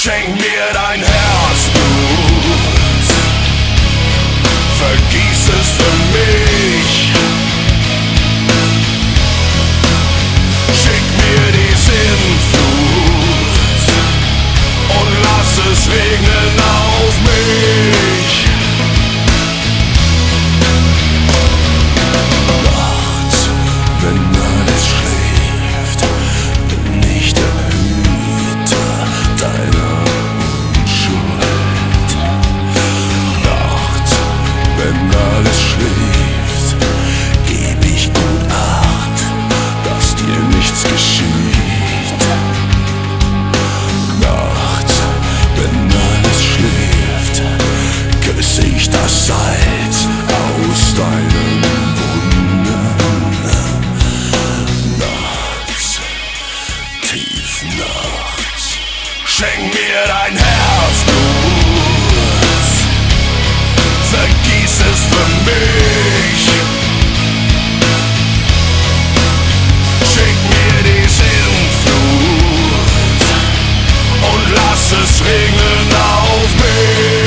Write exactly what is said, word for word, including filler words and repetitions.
Schenk mir dein Herzblut, vergieß es für mich. Schick mir die Sinnflut und lass es regnen auf mich. Nachts, wenn alles schläft, bin ich der Hüter deiner Unschuld. Nachts, wenn alles schläft, geb ich gut Acht, dass dir nichts geschieht. Nachts, wenn alles schläft, küsse ich das Salz aus deinen Wunden. Nachts, tief nachts, schenk mir dein Herzblut, vergieß es für mich. Schick mir die Sinnflut und lass es regnen auf mich.